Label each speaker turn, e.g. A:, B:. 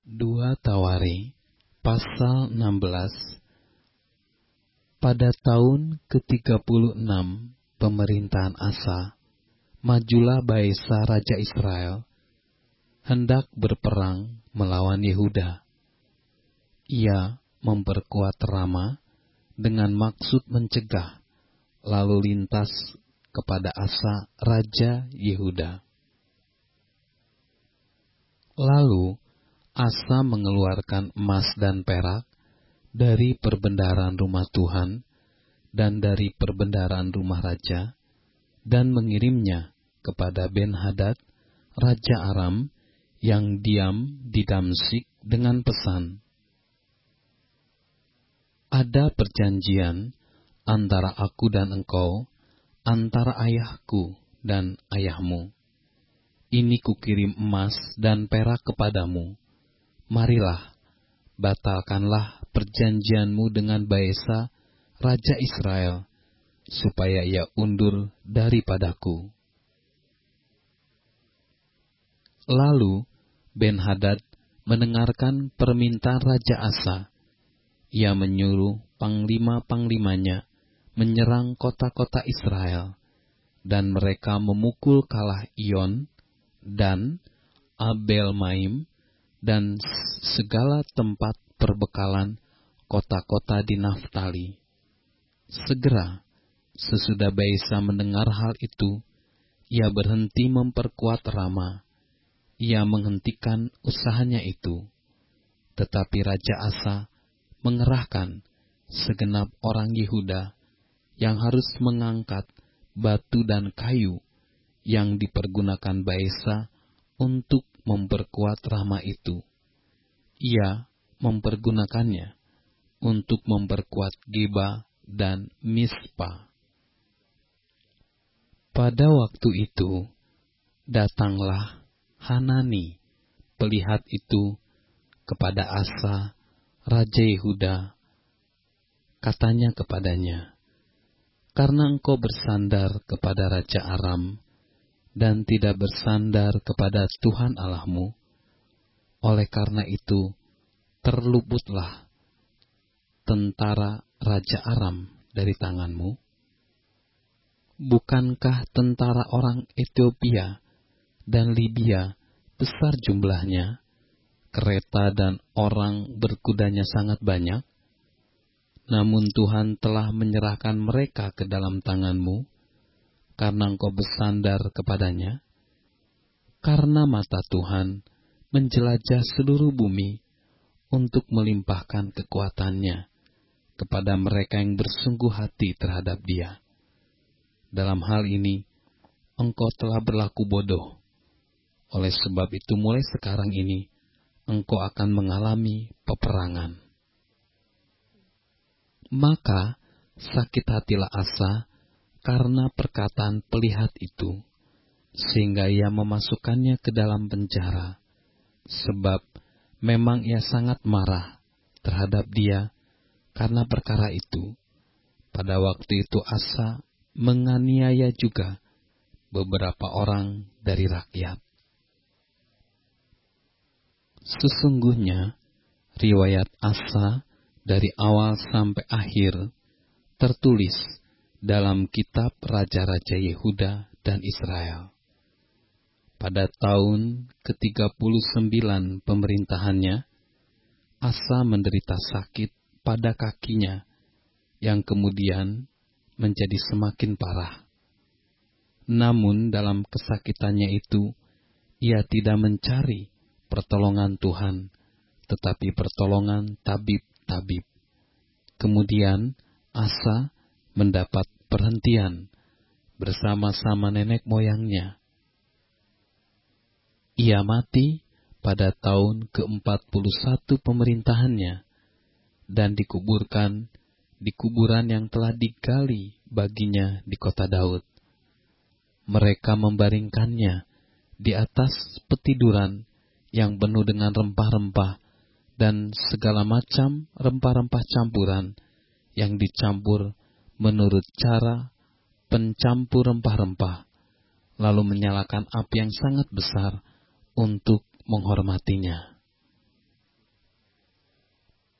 A: 2 Tawari, pasal 16. Pada tahun ke-36 pemerintahan Asa, majulah Baesa Raja Israel, hendak berperang melawan Yehuda. Ia memperkuat Rama dengan maksud mencegah lalu lintas kepada Asa Raja Yehuda. Lalu Asa mengeluarkan emas dan perak dari perbendaharaan rumah Tuhan dan dari perbendaharaan rumah raja, dan mengirimnya kepada Ben-Hadad, Raja Aram, yang diam di Damsyik dengan pesan, "Ada perjanjian antara aku dan engkau, antara ayahku dan ayahmu. Ini kukirim emas dan perak kepadamu. Marilah, batalkanlah perjanjianmu dengan Baesa, Raja Israel, supaya ia undur daripadaku." Lalu Ben-Hadad mendengarkan permintaan Raja Asa. Ia menyuruh panglima-panglimanya menyerang kota-kota Israel, dan mereka memukul kalah Iyon dan Abel-Maim, dan segala tempat perbekalan kota-kota di Naftali. Segera sesudah Baesa mendengar hal itu, ia berhenti memperkuat Rama. Ia menghentikan usahanya itu. Tetapi Raja Asa mengerahkan segenap orang Yehuda yang harus mengangkat batu dan kayu yang dipergunakan Baesa untuk memperkuat Rama itu. Ia mempergunakannya untuk memperkuat Geba dan Mispa. Pada waktu itu, datanglah Hanani, pelihat itu, kepada Asa, Raja Yehuda. Katanya kepadanya, "Karena engkau bersandar kepada Raja Aram, dan tidak bersandar kepada Tuhan Allahmu, oleh karena itu terluputlah tentara Raja Aram dari tanganmu. Bukankah tentara orang Ethiopia dan Libya besar jumlahnya, kereta dan orang berkudanya sangat banyak? Namun Tuhan telah menyerahkan mereka ke dalam tanganmu, karena engkau bersandar kepadanya. Karena mata Tuhan menjelajah seluruh bumi untuk melimpahkan kekuatannya kepada mereka yang bersungguh hati terhadap Dia. Dalam hal ini, engkau telah berlaku bodoh. Oleh sebab itu mulai sekarang ini, engkau akan mengalami peperangan." Maka sakit hatilah Asa karena perkataan pelihat itu, sehingga ia memasukkannya ke dalam penjara, sebab memang ia sangat marah terhadap dia karena perkara itu. Pada waktu itu Asa menganiaya juga beberapa orang dari rakyat. Sesungguhnya riwayat Asa dari awal sampai akhir tertulis dalam kitab Raja-Raja Yehuda dan Israel. Pada tahun ke-39 pemerintahannya, Asa menderita sakit pada kakinya, yang kemudian menjadi semakin parah. Namun dalam kesakitannya itu, ia tidak mencari pertolongan Tuhan, tetapi pertolongan tabib-tabib. Kemudian Asa mendapat perhentian bersama-sama nenek moyangnya. Ia mati pada tahun ke-41 pemerintahannya, dan dikuburkan di kuburan yang telah digali baginya di kota Daud. Mereka membaringkannya di atas petiduran yang penuh dengan rempah-rempah dan segala macam rempah-rempah campuran yang dicampur menurut cara pencampur rempah-rempah, lalu menyalakan api yang sangat besar untuk menghormatinya.